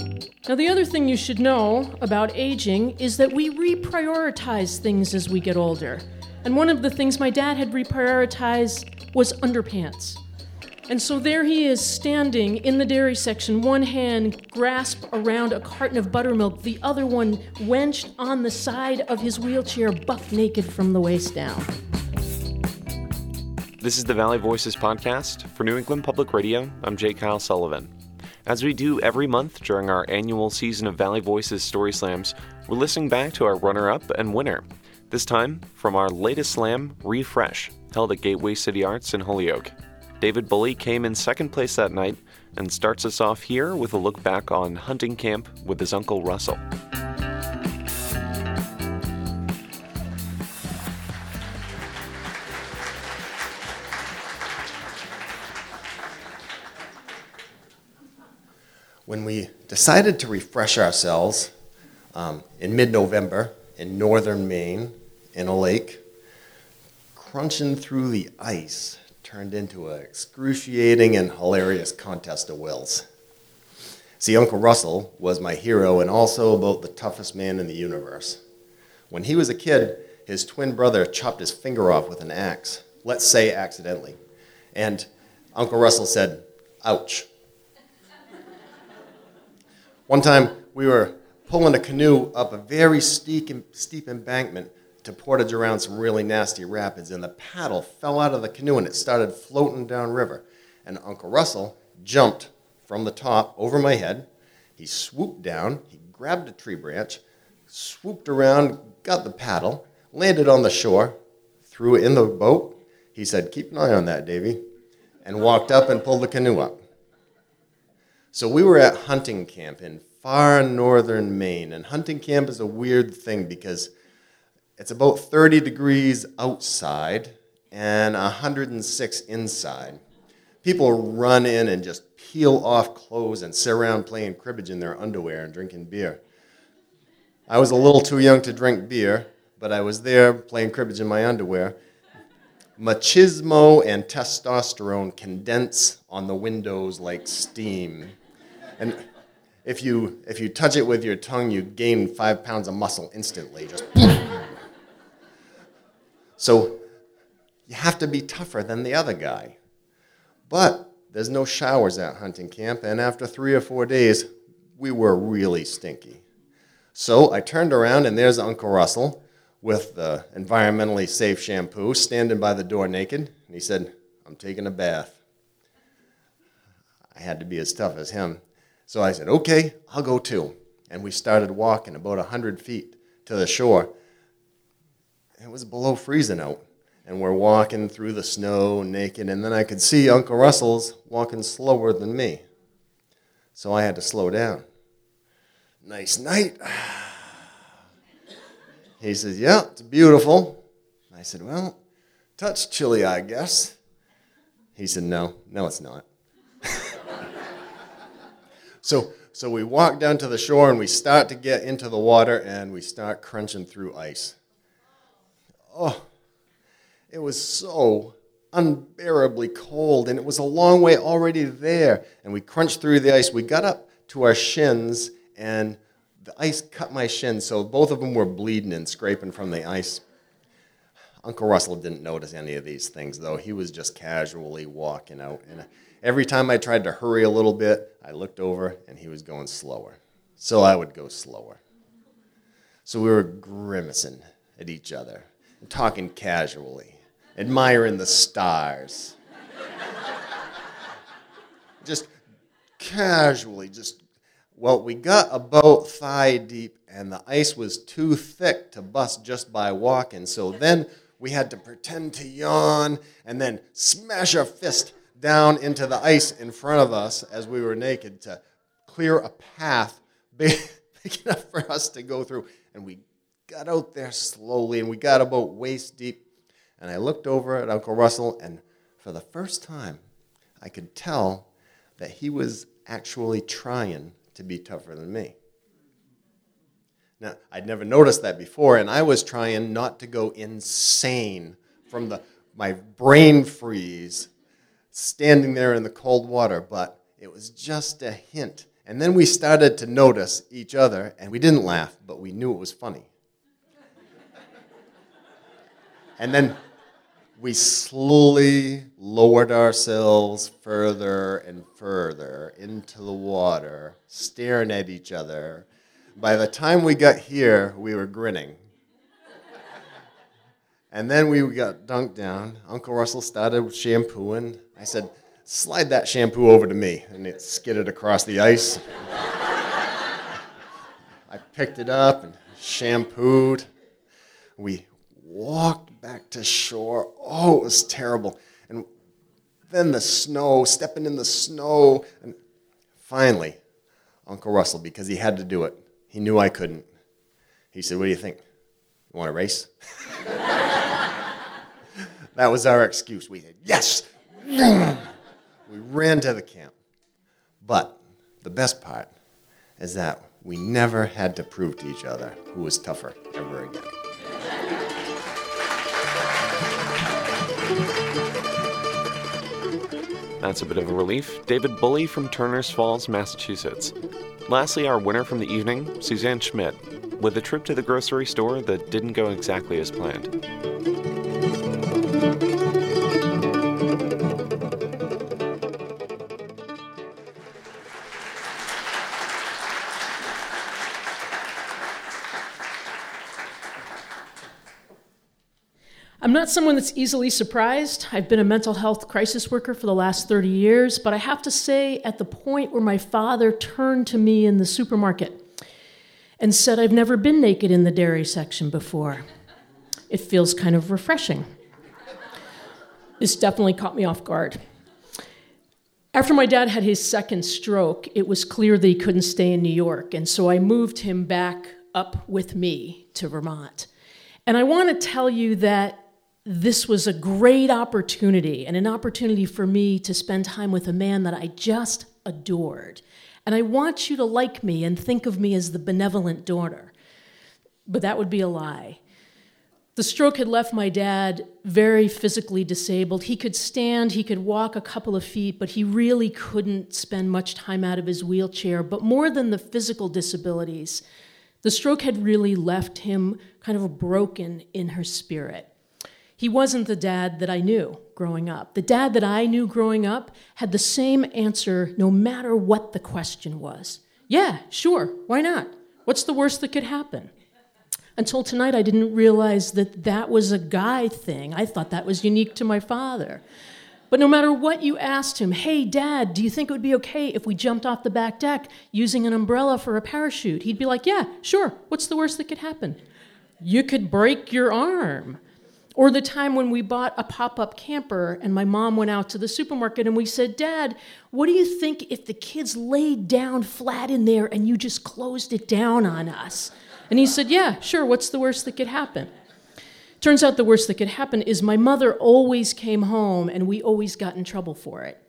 Now, the other thing you should know about aging is that we reprioritize things as we get older. And one of the things my dad had reprioritized was underpants. And so there he is standing in the dairy section, one hand grasped around a carton of buttermilk, the other one wenched on the side of his wheelchair, buck naked from the waist down. This is the Valley Voices podcast. For New England Public Radio, I'm J. Kyle Sullivan. As we do every month during our annual season of Valley Voices Story Slams, we're listening back to our runner-up and winner. This time, from our latest slam, Refresh, held at Gateway City Arts in Holyoke. David Bully came in second place that night and starts us off here with a look back on hunting camp with his Uncle Russell. When we decided to refresh ourselves in mid-November in northern Maine in a lake, crunching through the ice turned into an excruciating and hilarious contest of wills. See, Uncle Russell was my hero and also about the toughest man in the universe. When he was a kid, his twin brother chopped his finger off with an axe, let's say accidentally, and Uncle Russell said, "Ouch." One time, we were pulling a canoe up a very steep embankment to portage around some really nasty rapids, and the paddle fell out of the canoe and it started floating downriver. And Uncle Russell jumped from the top over my head. He swooped down, he grabbed a tree branch, swooped around, got the paddle, landed on the shore, threw it in the boat. He said, "Keep an eye on that, Davy," and walked up and pulled the canoe up. So we were at hunting camp in far northern Maine, and hunting camp is a weird thing because it's about 30 degrees outside and 106 inside. People run in and just peel off clothes and sit around playing cribbage in their underwear and drinking beer. I was a little too young to drink beer, but I was there playing cribbage in my underwear. Machismo and testosterone condense on the windows like steam. And if you touch it with your tongue, you gain 5 pounds of muscle instantly. Just So you have to be tougher than the other guy. But there's no showers at hunting camp, and after 3 or 4 days, we were really stinky. So I turned around, and there's Uncle Russell with the environmentally safe shampoo, standing by the door naked, and he said, "I'm taking a bath." I had to be as tough as him. So I said, "Okay, I'll go too." And we started walking about 100 feet to the shore. It was below freezing out. And we're walking through the snow naked, and then I could see Uncle Russell's walking slower than me. So I had to slow down. "Nice night." He says, "Yeah, it's beautiful." I said, "Well, touch chilly, I guess." He said, No, it's not." So we walk down to the shore, and we start to get into the water, and we start crunching through ice. Oh, it was so unbearably cold, and it was a long way already there. And we crunched through the ice. We got up to our shins, and the ice cut my shins, so both of them were bleeding and scraping from the ice. Uncle Russell didn't notice any of these things, though. He was just casually walking out. And every time I tried to hurry a little bit, I looked over, and he was going slower. So I would go slower. So we were grimacing at each other, and talking casually, admiring the stars. Just casually, well, we got about thigh deep, and the ice was too thick to bust just by walking. So then we had to pretend to yawn and then smash our fist down into the ice in front of us as we were naked to clear a path big enough for us to go through. And we got out there slowly, and we got about waist deep. And I looked over at Uncle Russell, and for the first time, I could tell that he was actually trying to be tougher than me. Now, I'd never noticed that before, and I was trying not to go insane from my brain freeze standing there in the cold water, but it was just a hint. And then we started to notice each other, and we didn't laugh, but we knew it was funny. And then we slowly lowered ourselves further and further into the water, staring at each other. By the time we got here, we were grinning. And then we got dunked down. Uncle Russell started shampooing. I said, "Slide that shampoo over to me." And it skidded across the ice. I picked it up and shampooed. We walked back to shore. Oh, it was terrible. And then the snow, stepping in the snow. And finally, Uncle Russell, because he had to do it, he knew I couldn't. He said, "What do you think? You want to race?" That was our excuse. We said, "Yes!" We ran to the camp. But the best part is that we never had to prove to each other who was tougher ever again. That's a bit of a relief. David Bully from Turners Falls, Massachusetts. Lastly, our winner from the evening, Suzanne Schmidt, with a trip to the grocery store that didn't go exactly as planned. I'm not someone that's easily surprised. I've been a mental health crisis worker for the last 30 years, but I have to say, at the point where my father turned to me in the supermarket and said, "I've never been naked in the dairy section before," it feels kind of refreshing. This definitely caught me off guard. After my dad had his second stroke, it was clear that he couldn't stay in New York, and so I moved him back up with me to Vermont. And I want to tell you that this was a great opportunity, and an opportunity for me to spend time with a man that I just adored. And I want you to like me and think of me as the benevolent daughter. But that would be a lie. The stroke had left my dad very physically disabled. He could stand, he could walk a couple of feet, but he really couldn't spend much time out of his wheelchair. But more than the physical disabilities, the stroke had really left him kind of broken in her spirit. He wasn't the dad that I knew growing up. The dad that I knew growing up had the same answer no matter what the question was. "Yeah, sure, why not? What's the worst that could happen?" Until tonight, I didn't realize that that was a guy thing. I thought that was unique to my father. But no matter what you asked him, "Hey, Dad, do you think it would be okay if we jumped off the back deck using an umbrella for a parachute?" He'd be like, "Yeah, sure. What's the worst that could happen? You could break your arm." Or the time when we bought a pop-up camper and my mom went out to the supermarket and we said, "Dad, what do you think if the kids laid down flat in there and you just closed it down on us?" And he said, "Yeah, sure. What's the worst that could happen?" Turns out the worst that could happen is my mother always came home and we always got in trouble for it.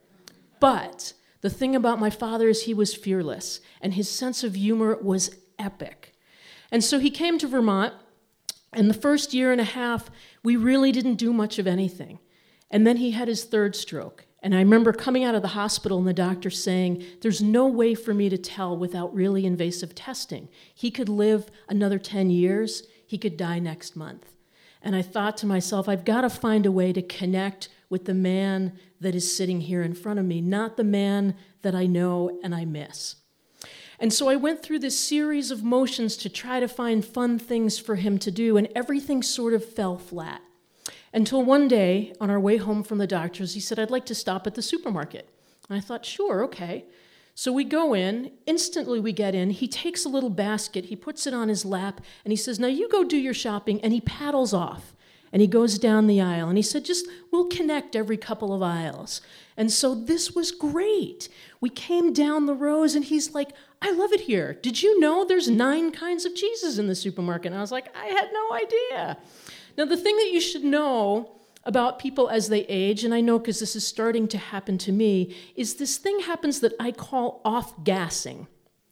But the thing about my father is he was fearless and his sense of humor was epic. And so he came to Vermont, and the first year and a half, we really didn't do much of anything. And then he had his third stroke. And I remember coming out of the hospital and the doctor saying, "There's no way for me to tell without really invasive testing. He could live another 10 years. He could die next month." And I thought to myself, I've got to find a way to connect with the man that is sitting here in front of me, not the man that I know and I miss. And so I went through this series of motions to try to find fun things for him to do, and everything sort of fell flat. Until one day, on our way home from the doctor's, he said, "I'd like to stop at the supermarket." And I thought, sure, okay. So we go in, instantly we get in, he takes a little basket, he puts it on his lap, and he says, "Now you go do your shopping," and he paddles off. And he goes down the aisle, and he said, we'll connect every couple of aisles. And so this was great. We came down the rows, and he's like, "I love it here. Did you know there's 9 kinds of cheeses in the supermarket?" And I was like, I had no idea. Now, the thing that you should know about people as they age, and I know because this is starting to happen to me, is this thing happens that I call off-gassing.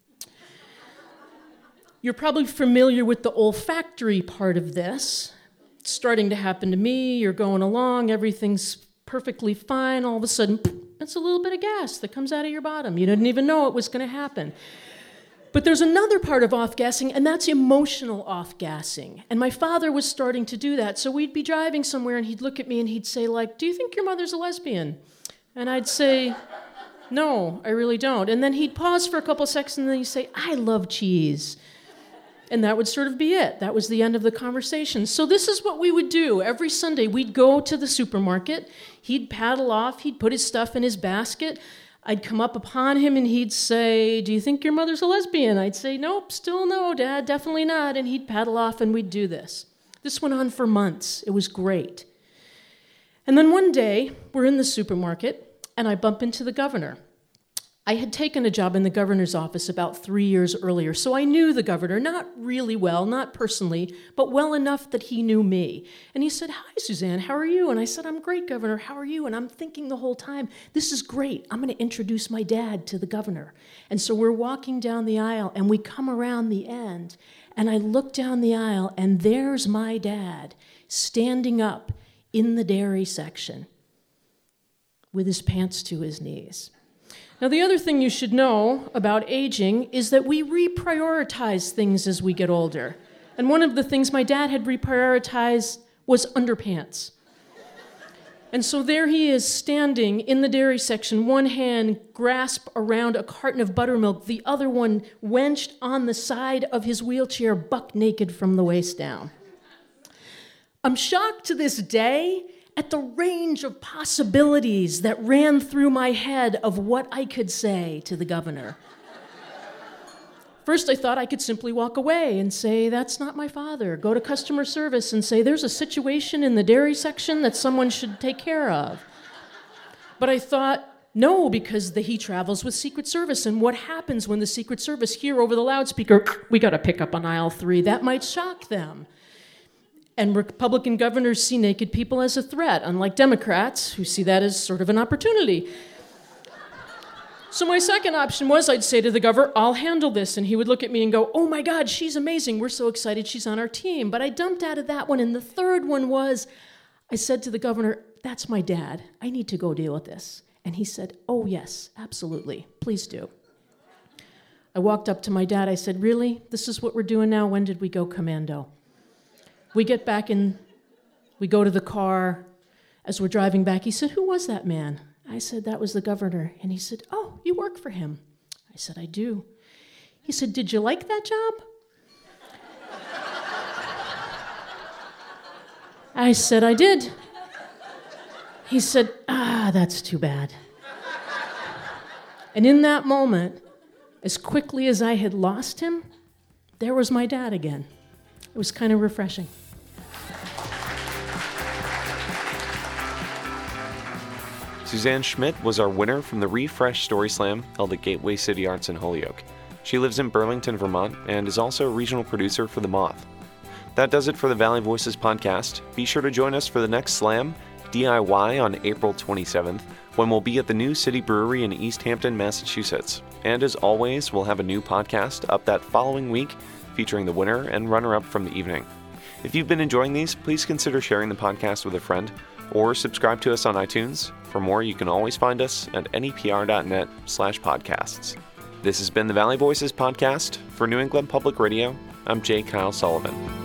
You're probably familiar with the olfactory part of this. It's starting to happen to me. You're going along, everything's perfectly fine. All of a sudden, It's a little bit of gas that comes out of your bottom. You didn't even know it was going to happen. But there's another part of off-gassing, and that's emotional off-gassing. And my father was starting to do that. So we'd be driving somewhere, and he'd look at me, and he'd say, like, do you think your mother's a lesbian? And I'd say, no, I really don't. And then he'd pause for a couple of seconds, and then he'd say, I love cheese. And that would sort of be it. That was the end of the conversation. So this is what we would do. Every Sunday, we'd go to the supermarket. He'd paddle off. He'd put his stuff in his basket. I'd come up upon him, and he'd say, do you think your mother's a lesbian? I'd say, nope, still no, Dad, definitely not. And he'd paddle off, and we'd do this. This went on for months. It was great. And then one day, we're in the supermarket, and I bump into the governor. I had taken a job in the governor's office about 3 years earlier, so I knew the governor, not really well, not personally, but well enough that he knew me. And he said, hi, Suzanne, how are you? And I said, I'm great, Governor, how are you? And I'm thinking the whole time, this is great. I'm going to introduce my dad to the governor. And so we're walking down the aisle, and we come around the end, and I look down the aisle, and there's my dad standing up in the dairy section with his pants to his knees. Now, the other thing you should know about aging is that we reprioritize things as we get older. And one of the things my dad had reprioritized was underpants. And so there he is standing in the dairy section, one hand grasped around a carton of buttermilk, the other one wenched on the side of his wheelchair, buck naked from the waist down. I'm shocked to this day at the range of possibilities that ran through my head of what I could say to the governor. First, I thought I could simply walk away and say, that's not my father. Go to customer service and say, there's a situation in the dairy section that someone should take care of. But I thought, no, because he travels with Secret Service, and what happens when the Secret Service hear over the loudspeaker, we got to pick up on aisle 3, that might shock them. And Republican governors see naked people as a threat, unlike Democrats, who see that as sort of an opportunity. So my second option was I'd say to the governor, I'll handle this. And he would look at me and go, oh my God, she's amazing. We're so excited she's on our team. But I dumped out of that one. And the third one was, I said to the governor, that's my dad. I need to go deal with this. And he said, oh yes, absolutely. Please do. I walked up to my dad. I said, really? This is what we're doing now? When did we go commando? We get back in, we go to the car. As we're driving back, he said, who was that man? I said, that was the governor. And he said, oh, you work for him. I said, I do. He said, did you like that job? I said, I did. He said, that's too bad. And in that moment, as quickly as I had lost him, there was my dad again. It was kind of refreshing. Suzanne Schmidt was our winner from the Refresh Story Slam held at Gateway City Arts in Holyoke. She lives in Burlington, Vermont, and is also a regional producer for The Moth. That does it for the Valley Voices podcast. Be sure to join us for the next Slam, DIY, on April 27th, when we'll be at the New City Brewery in East Hampton, Massachusetts. And as always, we'll have a new podcast up that following week featuring the winner and runner-up from the evening. If you've been enjoying these, please consider sharing the podcast with a friend or subscribe to us on iTunes. For more, you can always find us at nepr.net/podcasts. This has been the Valley Voices podcast. For New England Public Radio, I'm J. Kyle Sullivan.